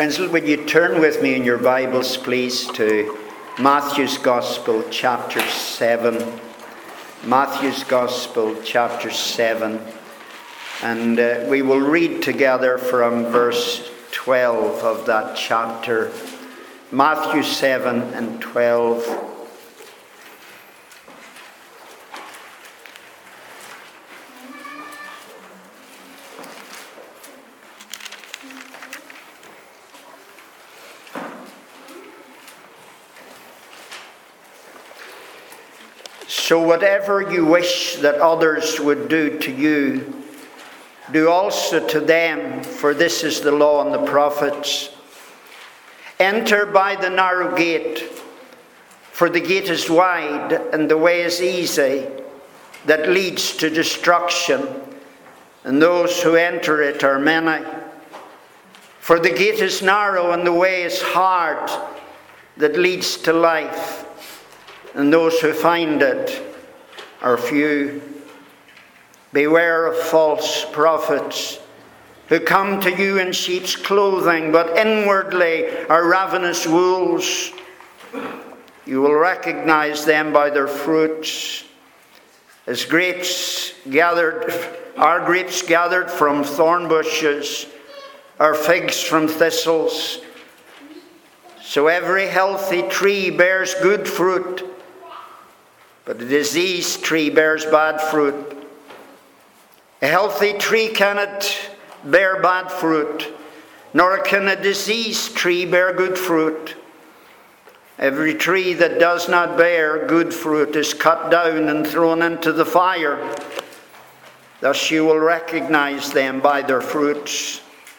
Friends, would you turn with me in your Bibles, please, to Matthew's Gospel, chapter 7. Matthew's Gospel, chapter 7. And we will read together from verse 12 of that chapter. Matthew 7 and 12. So whatever you wish that others would do to you, do also to them, for this is the law and the prophets. Enter by the narrow gate, for the gate is wide and the way is easy that leads to destruction, and those who enter it are many. For the gate is narrow and the way is hard that leads to life, and those who find it are few. Beware of false prophets who come to you in sheep's clothing, but inwardly are ravenous wolves. You will recognize them by their fruits. Are grapes gathered from thorn bushes, or figs from thistles? So every healthy tree bears good fruit, but a diseased tree bears bad fruit. A healthy tree cannot bear bad fruit, nor can a diseased tree bear good fruit. Every tree that does not bear good fruit is cut down and thrown into the fire. Thus you will recognize them by their fruits.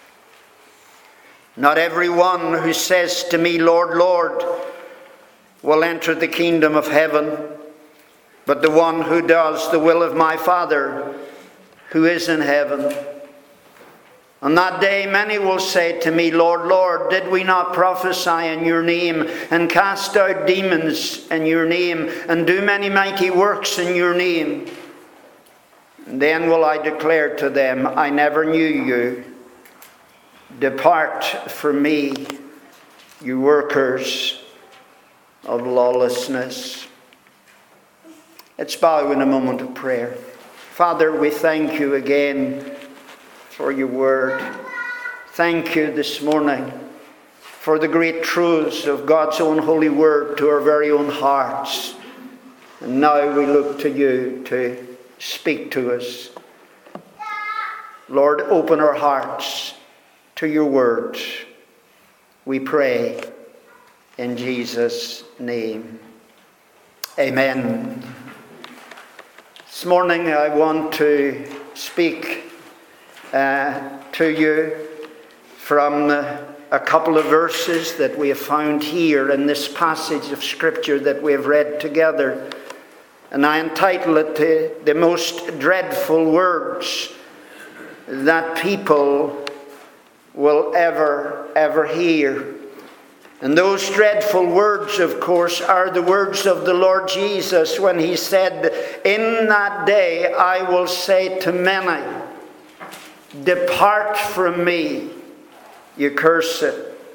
Not everyone who says to me, Lord, Lord, will enter the kingdom of heaven, but the one who does the will of my Father who is in heaven. On that day many will say to me, Lord, Lord, did we not prophesy in your name, and cast out demons in your name, and do many mighty works in your name? And then will I declare to them, I never knew you. Depart from me, you workers of lawlessness. Let's bow in a moment of prayer. Father, we thank you again for your word. Thank you this morning for the great truths of God's own holy word to our very own hearts. And now we look to you to speak to us. Lord, open our hearts to your word. We pray in Jesus' name. Amen. This morning I want to speak to you from a couple of verses that we have found here in this passage of Scripture that we have read together. And I entitle it The Most Dreadful Words That People Will Ever Hear. And those dreadful words, of course, are the words of the Lord Jesus when he said, in that day I will say to many, depart from me, you cursed,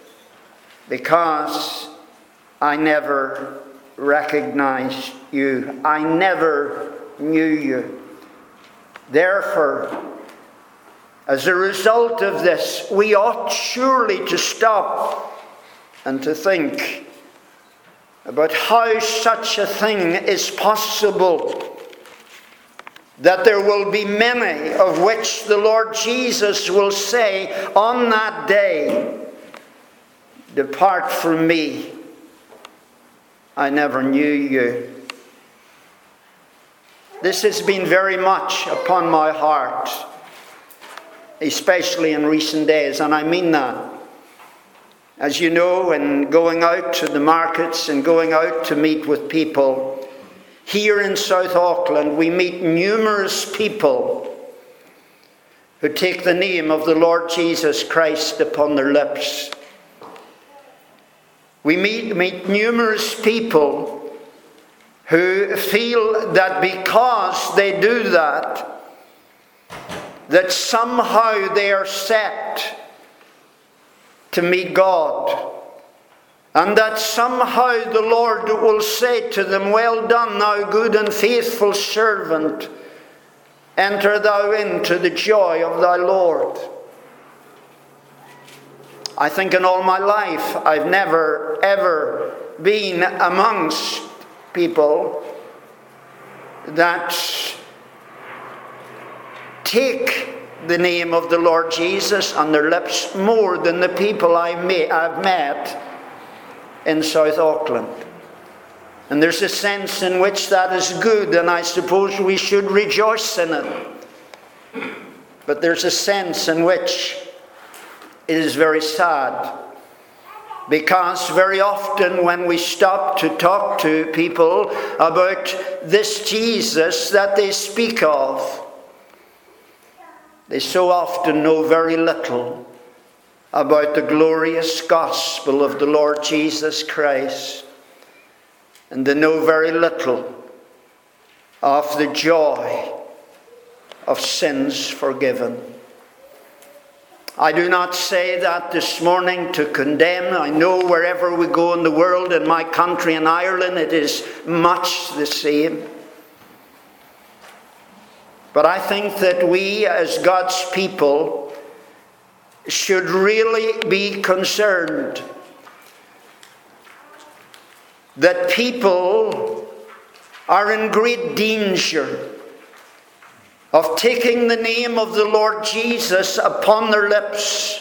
because I never recognized you. I never knew you. Therefore, as a result of this, we ought surely to stop and to think about how such a thing is possible, that there will be many of which the Lord Jesus will say on that day, depart from me, I never knew you. This has been very much upon my heart, especially in recent days, and I mean that. As you know, in going out to the markets and going out to meet with people, here in South Auckland we meet numerous people who take the name of the Lord Jesus Christ upon their lips. We meet numerous people who feel that because they do that, that somehow they are set to meet God. And that somehow the Lord will say to them, "Well done, thou good and faithful servant. Enter thou into the joy of thy Lord." I think in all my life I've never ever been amongst people that take the name of the Lord Jesus on their lips more than the people I've met in South Auckland. And there's a sense in which that is good, and I suppose we should rejoice in it. But there's a sense in which it is very sad, because very often when we stop to talk to people about this Jesus that they speak of, they so often know very little about the glorious gospel of the Lord Jesus Christ. And they know very little of the joy of sins forgiven. I do not say that this morning to condemn. I know wherever we go in the world, in my country, in Ireland, it is much the same. But I think that we as God's people should really be concerned that people are in great danger of taking the name of the Lord Jesus upon their lips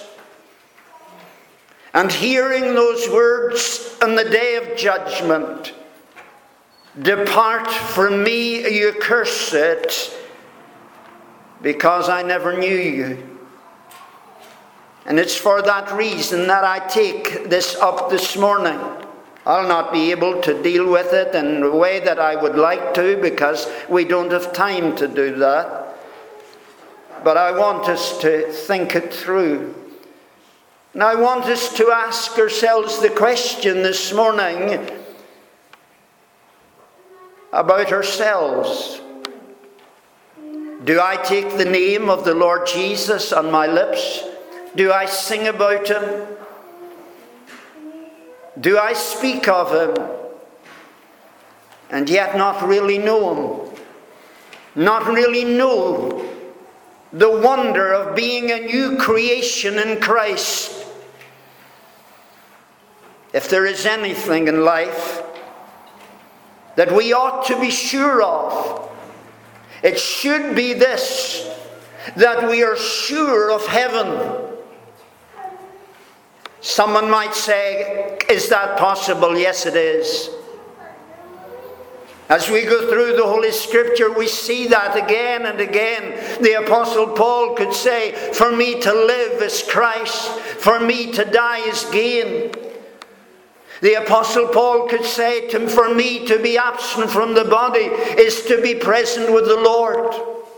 and hearing those words on the day of judgment, "Depart from me, you cursed, because I never knew you." And it's for that reason that I take this up this morning. I'll not be able to deal with it in the way that I would like to, because we don't have time to do that. But I want us to think it through. And I want us to ask ourselves the question this morning about ourselves. Do I take the name of the Lord Jesus on my lips? Do I sing about him? Do I speak of him and yet not really know him? Not really know the wonder of being a new creation in Christ? If there is anything in life that we ought to be sure of, it should be this, that we are sure of heaven. Someone might say, "Is that possible?" Yes, it is. As we go through the Holy Scripture, we see that again and again. The Apostle Paul could say, "For me to live is Christ, for me to die is gain." The Apostle Paul could say, "For me to be absent from the body is to be present with the Lord."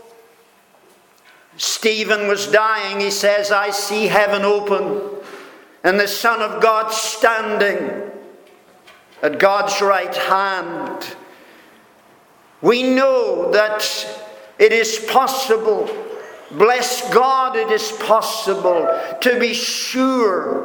Stephen was dying. He says, "I see heaven open and the Son of God standing at God's right hand." We know that it is possible, bless God, it is possible to be sure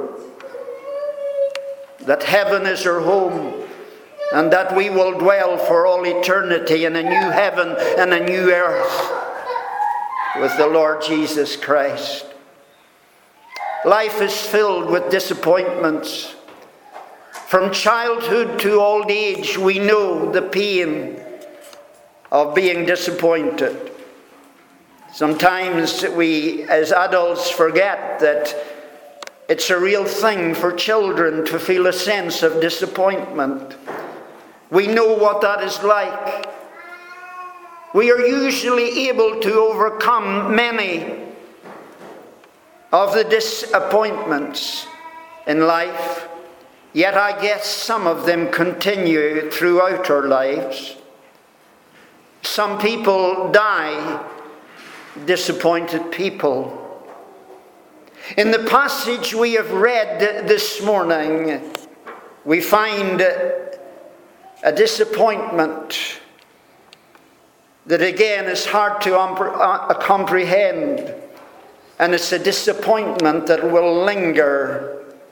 that heaven is our home and that we will dwell for all eternity in a new heaven and a new earth with the Lord Jesus Christ. Life is filled with disappointments. From childhood to old age, we know the pain of being disappointed. Sometimes we, as adults, forget that it's a real thing for children to feel a sense of disappointment. We know what that is like. We are usually able to overcome many of the disappointments in life, yet I guess some of them continue throughout our lives. Some people die disappointed people. In the passage we have read this morning, we find a disappointment that again is hard to comprehend. And it's a disappointment that will linger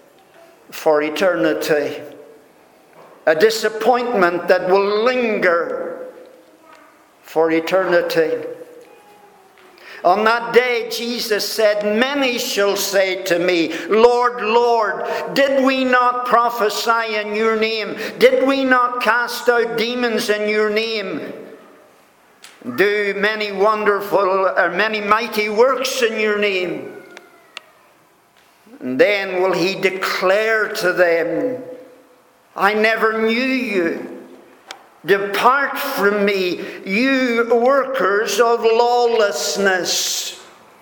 for eternity. A disappointment that will linger for eternity. On that day, Jesus said, "Many shall say to me, Lord, Lord, did we not prophesy in your name? Did we not cast out demons in your name? Do many many mighty works in your name?" And then will he declare to them, "I never knew you. Depart from me, you workers of lawlessness."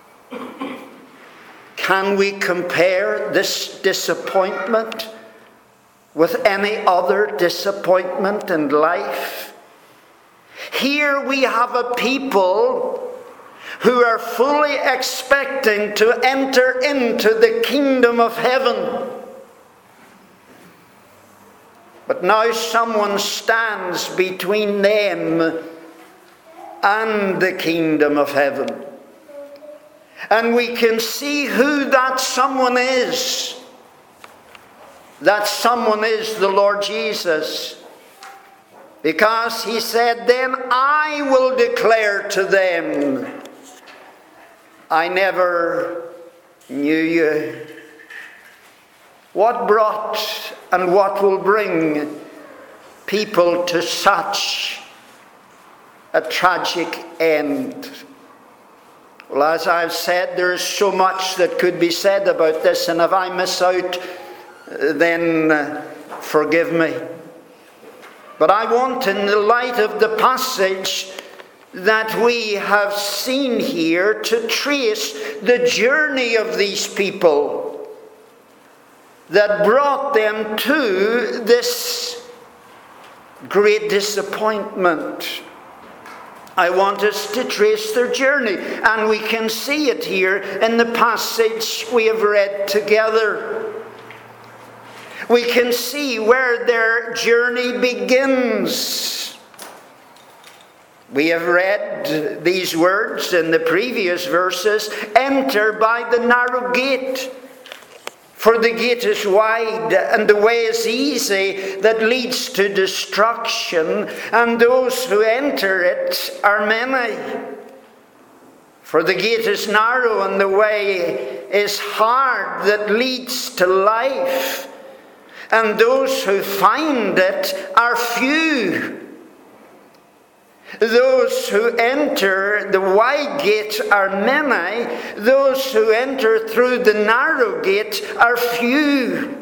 Can we compare this disappointment with any other disappointment in life? Here we have a people who are fully expecting to enter into the kingdom of heaven. But now someone stands between them and the kingdom of heaven. And we can see who that someone is. That someone is the Lord Jesus. Because he said, "Then I will declare to them, I never knew you." What brought and what will bring people to such a tragic end? Well, as I've said, there is so much that could be said about this, and if I miss out, then forgive me. But I want, in the light of the passage that we have seen here, to trace the journey of these people that brought them to this great disappointment. I want us to trace their journey, and we can see it here in the passage we have read together. We can see where their journey begins. We have read these words in the previous verses: "Enter by the narrow gate. For the gate is wide, and the way is easy that leads to destruction, and those who enter it are many. For the gate is narrow, and the way is hard that leads to life, and those who find it are few. Those who enter the wide gate are many. Those who enter through the narrow gate are few."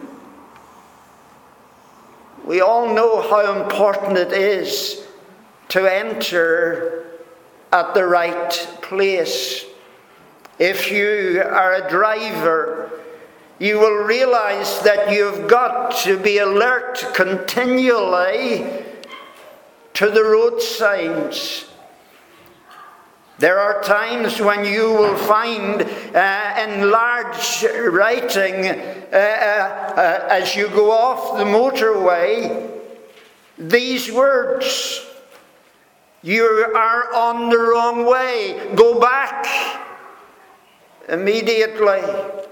We all know how important it is to enter at the right place. If you are a driver, you will realize that you've got to be alert continually to the road signs. There are times when you will find in large writing as you go off the motorway these words: "You are on the wrong way. Go back immediately."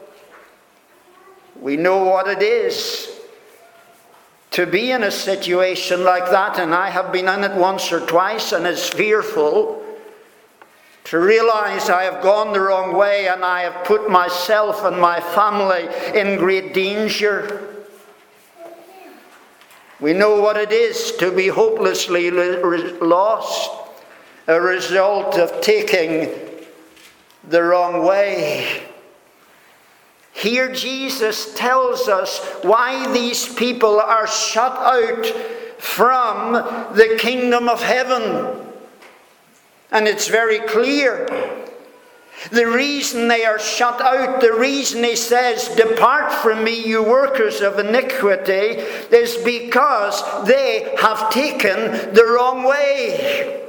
We know what it is to be in a situation like that, and I have been in it once or twice, and it's fearful to realize I have gone the wrong way and I have put myself and my family in great danger. We know what it is to be hopelessly lost, a result of taking the wrong way. Here Jesus tells us why these people are shut out from the kingdom of heaven. And it's very clear. The reason they are shut out, the reason he says, "Depart from me, you workers of iniquity," is because they have taken the wrong way.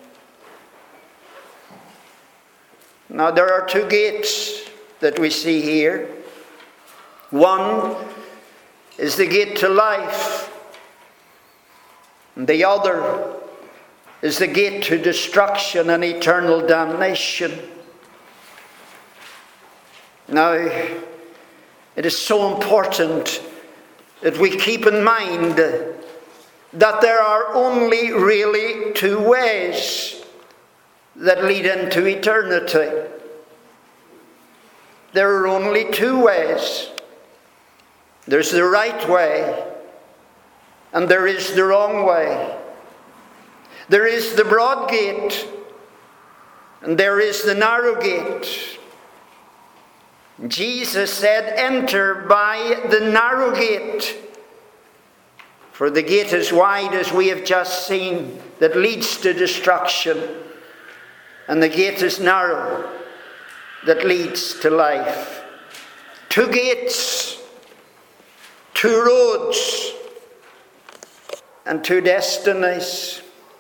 Now there are two gates that we see here. One is the gate to life, and the other is the gate to destruction and eternal damnation. Now, it is so important that we keep in mind that there are only really two ways that lead into eternity. There are only two ways. There's the right way, and there is the wrong way. There is the broad gate, and there is the narrow gate. Jesus said, "Enter by the narrow gate, for the gate is wide, as we have just seen, that leads to destruction, and the gate is narrow, that leads to life." Two gates, two roads, and two destinies.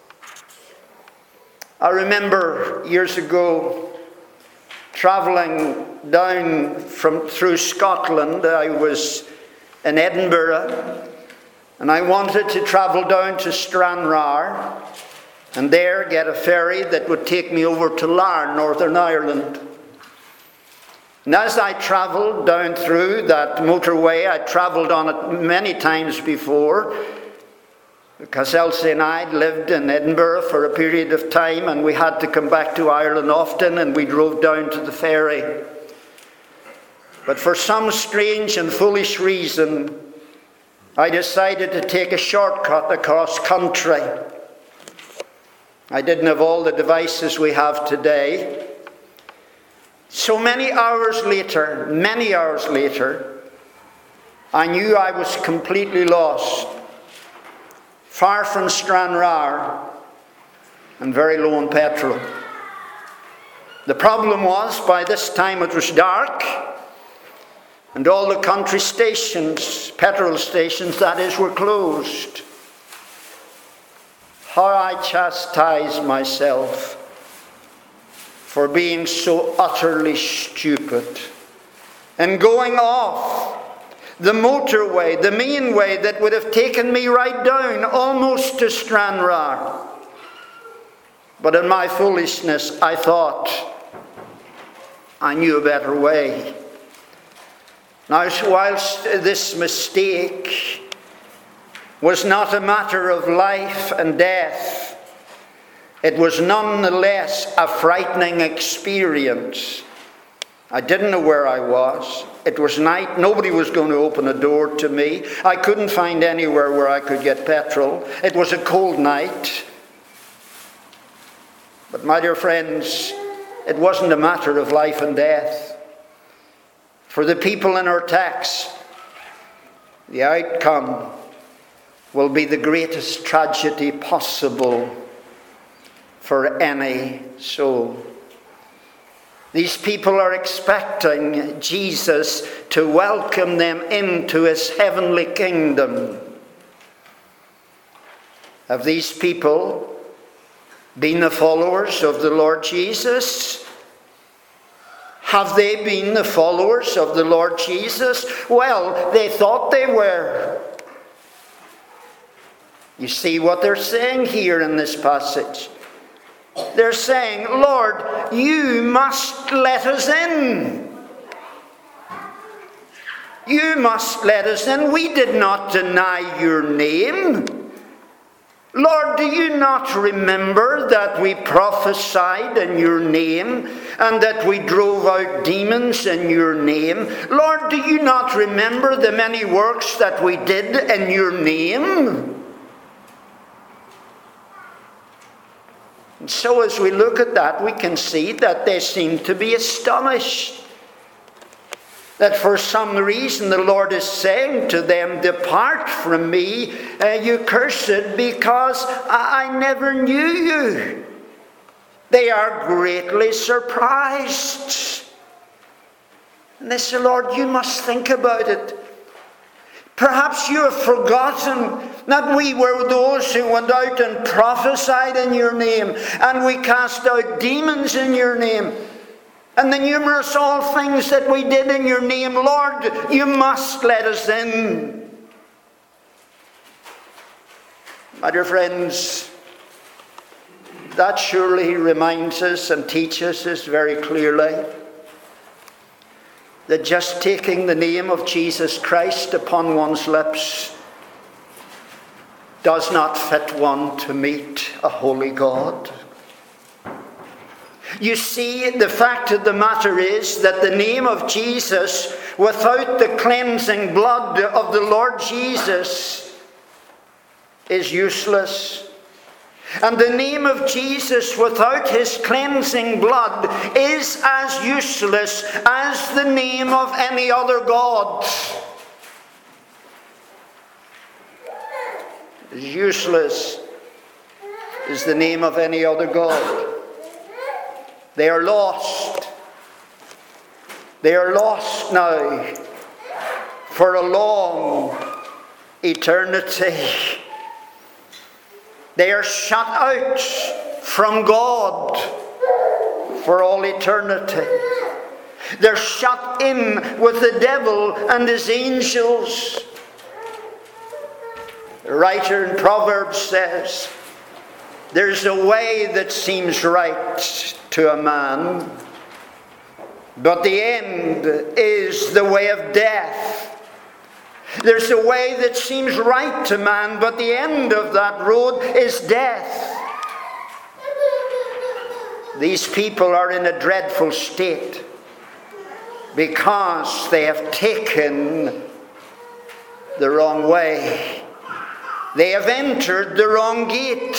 I remember years ago travelling down through Scotland. I was in Edinburgh, and I wanted to travel down to Stranraer, and there get a ferry that would take me over to Larne, Northern Ireland. And as I travelled down through that motorway, I travelled on it many times before, because Elsie and I had lived in Edinburgh for a period of time, and we had to come back to Ireland often, and we drove down to the ferry. But for some strange and foolish reason, I decided to take a shortcut across country. I didn't have all the devices we have today. So many hours later, I knew I was completely lost, far from Stranraer, and very low on petrol. The problem was, by this time it was dark, and all the country stations, petrol stations that is, were closed. How I chastised myself for being so utterly stupid and going off the motorway, the main way that would have taken me right down almost to Stranraer. But in my foolishness, I thought I knew a better way. Now, whilst this mistake was not a matter of life and death, it was nonetheless a frightening experience. I didn't know where I was. It was night. Nobody was going to open a door to me. I couldn't find anywhere where I could get petrol. It was a cold night. But my dear friends, it wasn't a matter of life and death. For the people in our text, the outcome will be the greatest tragedy possible for any soul. These people are expecting Jesus to welcome them into his heavenly kingdom. Have these people been the followers of the Lord Jesus? Have they been the followers of the Lord Jesus? Well, they thought they were. You see what they're saying here in this passage. They're saying, "Lord, you must let us in. You must let us in. We did not deny your name. Lord, do you not remember that we prophesied in your name and that we drove out demons in your name? Lord, do you not remember the many works that we did in your name?" And so as we look at that, we can see that they seem to be astonished. That for some reason the Lord is saying to them, "Depart from me, you cursed, because I never knew you." They are greatly surprised. And they say, "Lord, you must think about it. Perhaps you have forgotten that we were those who went out and prophesied in your name, and we cast out demons in your name, and the numerous all things that we did in your name. Lord, you must let us in." My dear friends, that surely reminds us and teaches us very clearly that just taking the name of Jesus Christ upon one's lips does not fit one to meet a holy God. You see, the fact of the matter is that the name of Jesus, without the cleansing blood of the Lord Jesus, is useless. And the name of Jesus without his cleansing blood is as useless as the name of any other god. As useless as the name of any other god. They are lost. They are lost now for a long eternity. They are shut out from God for all eternity. They're shut in with the devil and his angels. The writer in Proverbs says, there's a way that seems right to a man, but the end is the way of death. There's a way that seems right to man, but the end of that road is death. These people are in a dreadful state because they have taken the wrong way. They have entered the wrong gate.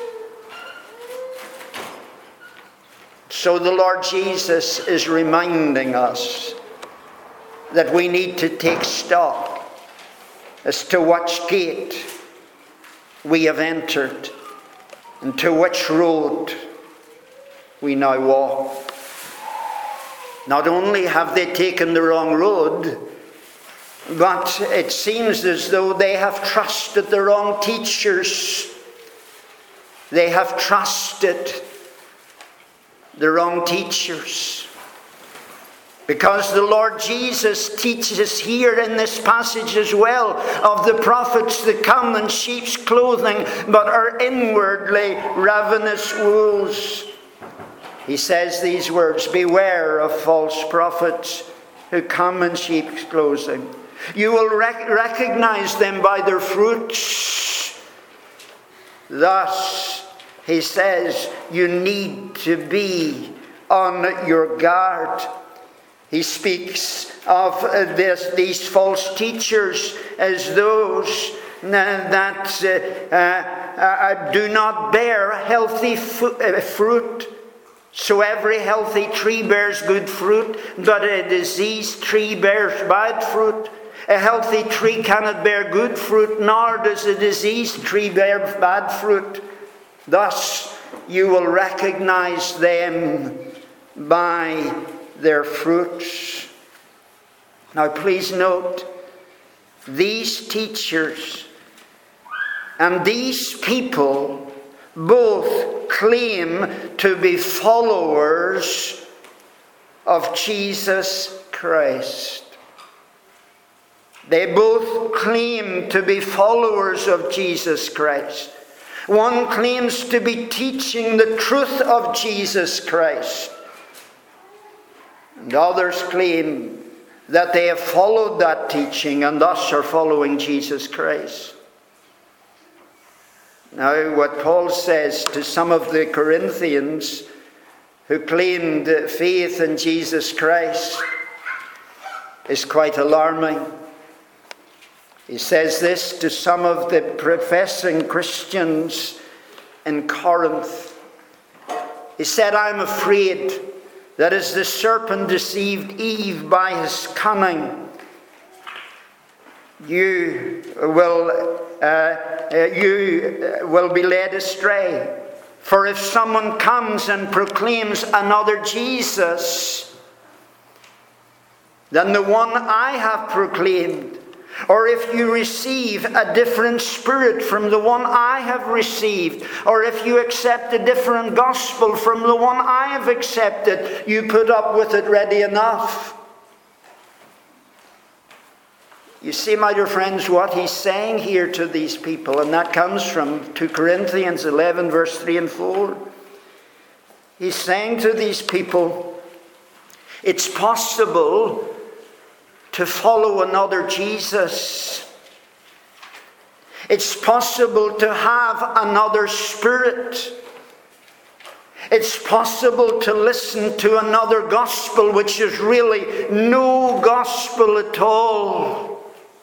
So the Lord Jesus is reminding us that we need to take stock as to which gate we have entered and to which road we now walk. Not only have they taken the wrong road, but it seems as though they have trusted the wrong teachers. They have trusted the wrong teachers. Because the Lord Jesus teaches here in this passage as well of the prophets that come in sheep's clothing but are inwardly ravenous wolves. He says these words, beware of false prophets who come in sheep's clothing. You will recognize them by their fruits. Thus, he says, you need to be on your guard. He speaks of these false teachers as those that do not bear healthy fruit. So every healthy tree bears good fruit, but a diseased tree bears bad fruit. A healthy tree cannot bear good fruit, nor does a diseased tree bear bad fruit. Thus, you will recognize them by their fruits. Now, please note, these teachers and these people both claim to be followers of Jesus Christ. They both claim to be followers of Jesus Christ. One claims to be teaching the truth of Jesus Christ. And others claim that they have followed that teaching and thus are following Jesus Christ. Now, what Paul says to some of the Corinthians who claimed faith in Jesus Christ is quite alarming. He says this to some of the professing Christians in Corinth. He said, I'm afraid that as the serpent deceived Eve by his cunning, you will be led astray. For if someone comes and proclaims another Jesus than the one I have proclaimed, or if you receive a different spirit from the one I have received, or if you accept a different gospel from the one I have accepted, you put up with it ready enough. You see, my dear friends, what he's saying here to these people, and that comes from 2 Corinthians 11, verse 3 and 4. He's saying to these people, it's possible to follow another Jesus. It's possible to have another spirit. It's possible to listen to another gospel which is really no gospel at all.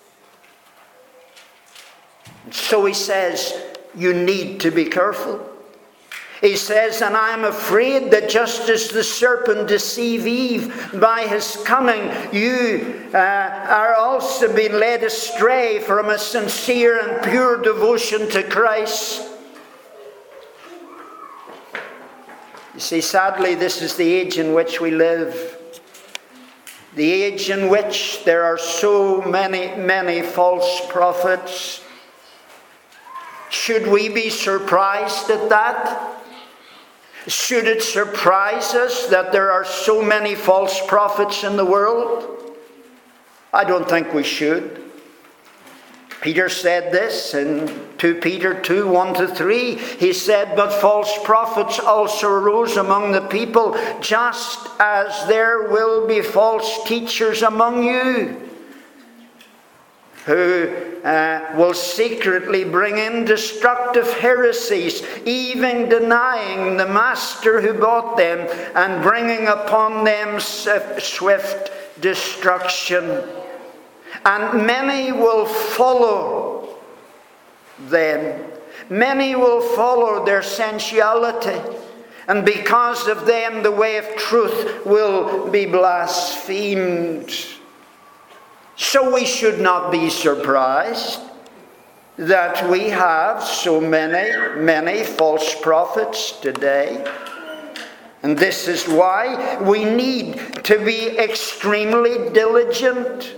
So he says, you need to be careful. He says, and I am afraid that just as the serpent deceived Eve by his cunning, you are also being led astray from a sincere and pure devotion to Christ. You see, sadly, this is the age in which we live. The age in which there are so many false prophets. Should we be surprised at that? Should it surprise us that there are so many false prophets in the world? I don't think we should. Peter said this in 2 Peter 2, 1-3. He said, but false prophets also arose among the people, just as there will be false teachers among you, who will secretly bring in destructive heresies, even denying the master who bought them, and bringing upon them swift destruction. And many will follow them. Many will follow their sensuality. And because of them, the way of truth will be blasphemed. So we should not be surprised that we have so many false prophets today. And this is why we need to be extremely diligent.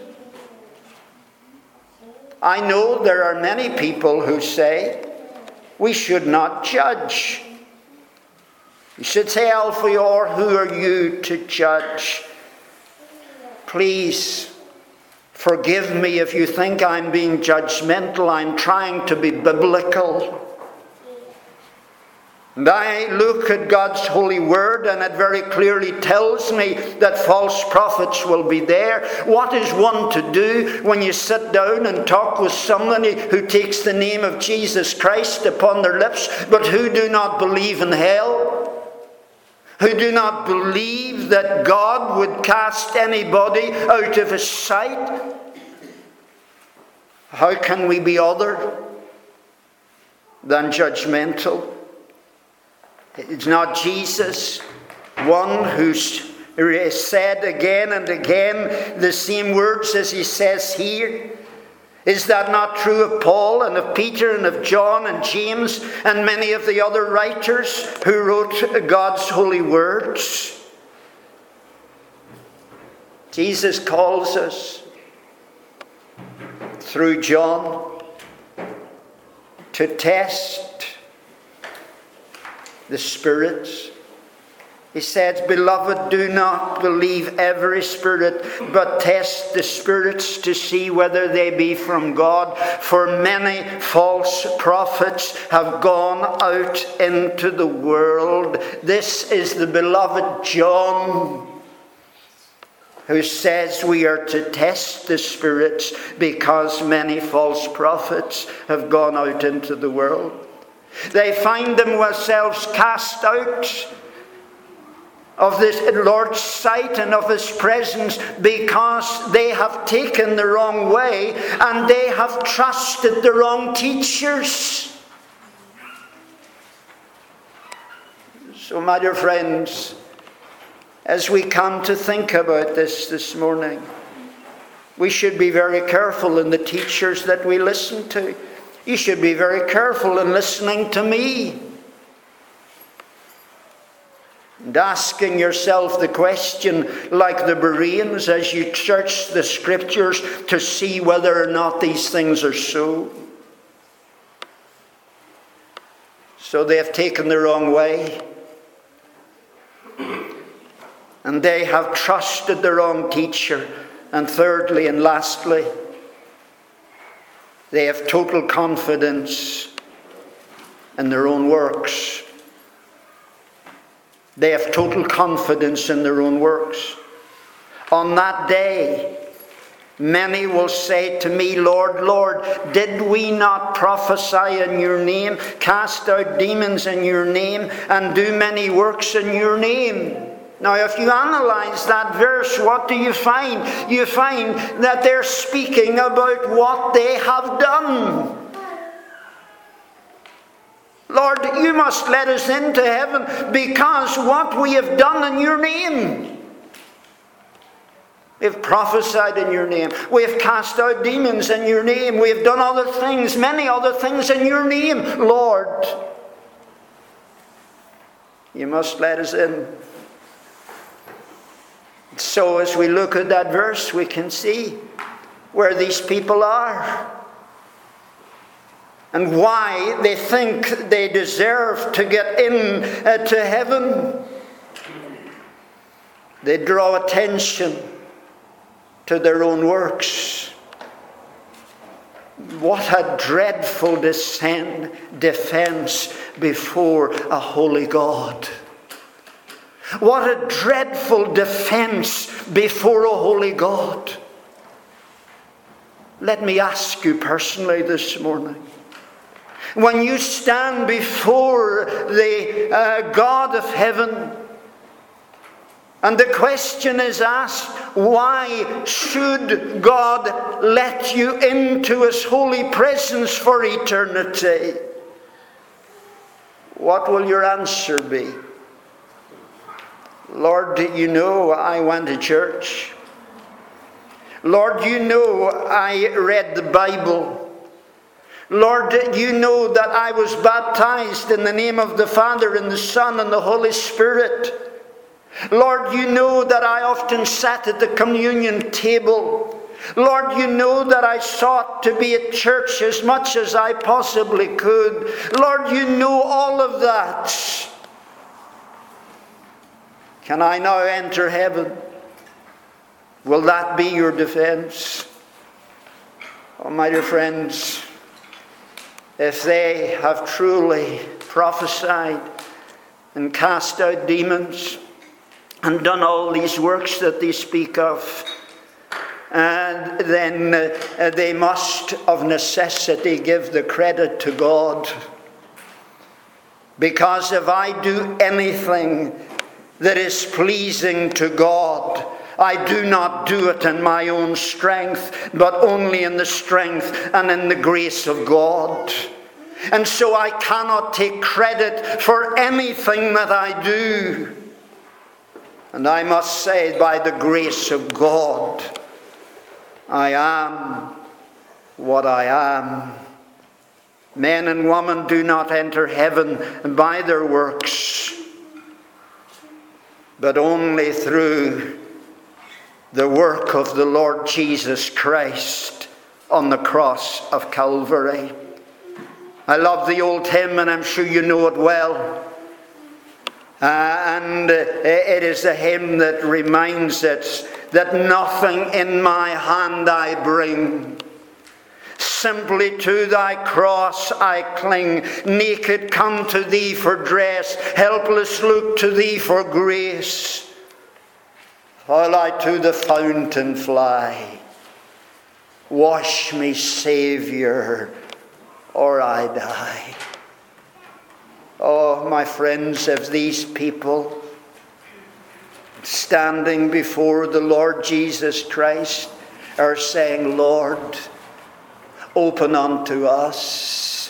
I know there are many people who say we should not judge. You should say, Alphaeor, who are you to judge? Please forgive me if you think I'm being judgmental. I'm trying to be biblical. And I look at God's holy word, and it very clearly tells me that false prophets will be there. What is one to do when you sit down and talk with somebody who takes the name of Jesus Christ upon their lips, but who do not believe in hell? Who do not believe that God would cast anybody out of his sight? How can we be other than judgmental? It's not Jesus, one who's said again and again the same words as he says here. Is that not true of Paul and of Peter and of John and James and many of the other writers who wrote God's holy words? Jesus calls us through John to test the spirits. He says, beloved, do not believe every spirit, but test the spirits to see whether they be from God. For many false prophets have gone out into the world. This is the beloved John, who says we are to test the spirits because many false prophets have gone out into the world. They find themselves cast out of the Lord's sight and of his presence because they have taken the wrong way and they have trusted the wrong teachers. So, my dear friends, as we come to think about this morning, we should be very careful in the teachers that we listen to. You should be very careful in listening to me and asking yourself the question, like the Bereans, as you search the scriptures to see whether or not these things are so. So they have taken the wrong way, and they have trusted the wrong teacher. And thirdly and lastly, they have total confidence in their own works. They have total confidence in their own works. On that day, Many will say to me, Lord, Lord, did we not prophesy in your name, cast out demons in your name, and do many works in your name? Now, if you analyze that verse, what do you find? You find that they're speaking about what they have done. Lord, you must let us into heaven because what we have done in your name. We've prophesied in your name. We've cast out demons in your name. We've done other things, many other things in your name. Lord, you must let us in. So as we look at that verse, we can see where these people are and why they think they deserve to get in to heaven. They draw attention to their own works. What a dreadful defense before a holy God. What a dreadful defense before a holy God. Let me ask you personally this morning. When you stand before the God of heaven, and the question is asked, why should God let you into his holy presence for eternity? What will your answer be? Lord, you know I went to church. Lord, you know I read the Bible. Lord, you know that I was baptized in the name of the Father and the Son and the Holy Spirit. Lord, you know that I often sat at the communion table. Lord, you know that I sought to be at church as much as I possibly could. Lord, you know all of that. Can I now enter heaven? Will that be your defense? Oh, my dear friends, if they have truly prophesied and cast out demons and done all these works that they speak of, and then they must of necessity give the credit to God. Because if I do anything that is pleasing to God, I do not do it in my own strength, but only in the strength and in the grace of God. And so I cannot take credit for anything that I do. And I must say, by the grace of God, I am what I am. Men and women do not enter heaven by their works, but only through the work of the Lord Jesus Christ on the cross of Calvary. I love the old hymn, and I'm sure you know it well. And it is a hymn that reminds us that nothing in my hand I bring. Simply to thy cross I cling. Naked come to thee for dress. Helpless look to thee for grace. While I to the fountain fly, wash me, Saviour, or I die. Oh, my friends, if these people standing before the Lord Jesus Christ are saying, Lord, open unto us,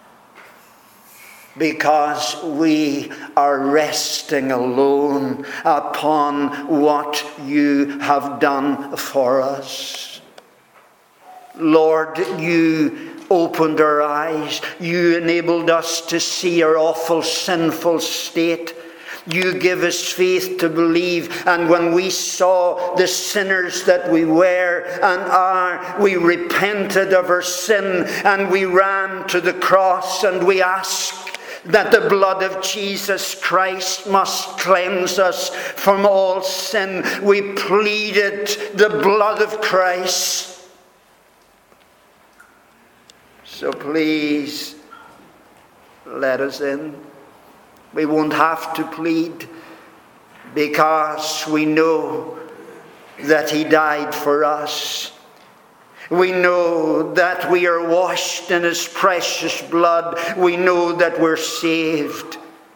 because we are resting alone upon what you have done for us. Lord, you opened our eyes. You enabled us to see our awful sinful state. You give us faith to believe. And when we saw the sinners that we were and are, we repented of our sin and we ran to the cross and we asked that the blood of Jesus Christ must cleanse us from all sin. We pleaded the blood of Christ. So please, let us in. We won't have to plead, because we know that he died for us. We know that we are washed in his precious blood. We know that we're saved.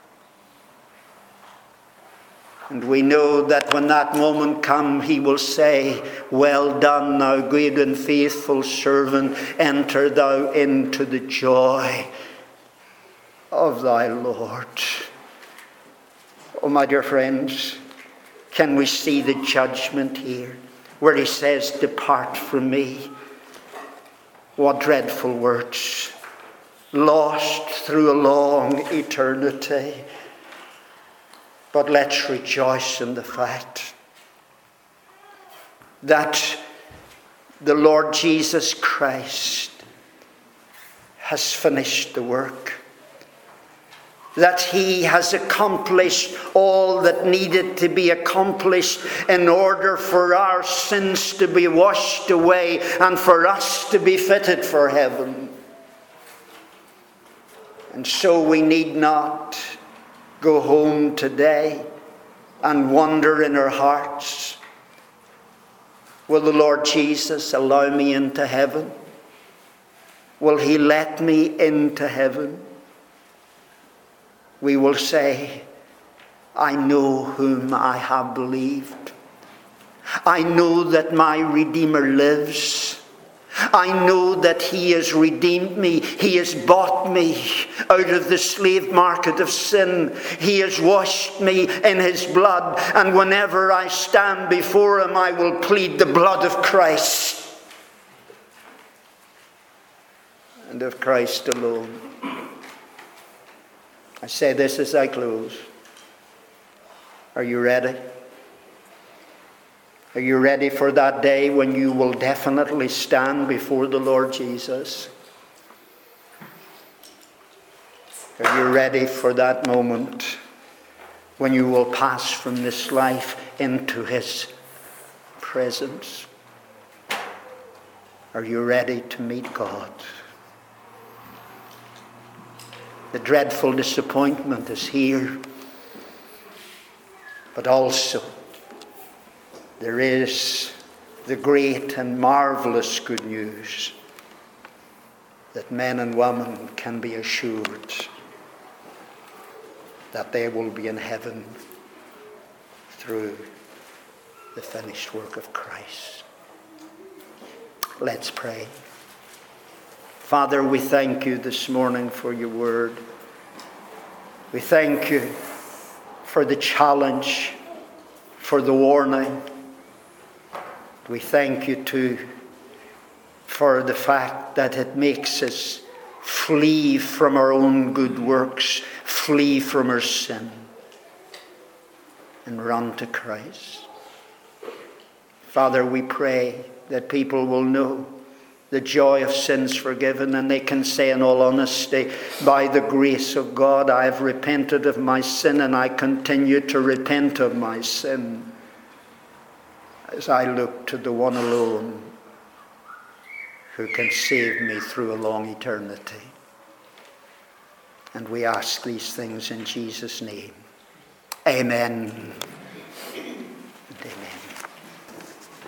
And we know that when that moment comes, he will say, "Well done, thou good and faithful servant. Enter thou into the joy of thy Lord." Oh, my dear friends, can we see the judgment here where he says, "Depart from me"? What dreadful words. Lost through a long eternity. But let's rejoice in the fact that the Lord Jesus Christ has finished the work. That he has accomplished all that needed to be accomplished in order for our sins to be washed away and for us to be fitted for heaven. And so we need not go home today and wonder in our hearts, will the Lord Jesus allow me into heaven? Will he let me into heaven? We will say, "I know whom I have believed. I know that my Redeemer lives. I know that he has redeemed me. He has bought me out of the slave market of sin. He has washed me in his blood. And whenever I stand before him, I will plead the blood of Christ." And of Christ alone. I say this as I close. Are you ready? Are you ready for that day when you will definitely stand before the Lord Jesus? Are you ready for that moment when you will pass from this life into his presence? Are you ready to meet God? The dreadful disappointment is here, but also there is the great and marvelous good news that men and women can be assured that they will be in heaven through the finished work of Christ. Let's pray. Father, we thank you this morning for your word. We thank you for the challenge, for the warning. We thank you too for the fact that it makes us flee from our own good works, flee from our sin, and run to Christ. Father, we pray that people will know the joy of sins forgiven, and they can say in all honesty, by the grace of God, I have repented of my sin and I continue to repent of my sin as I look to the one alone who can save me through a long eternity. And we ask these things in Jesus' name. Amen.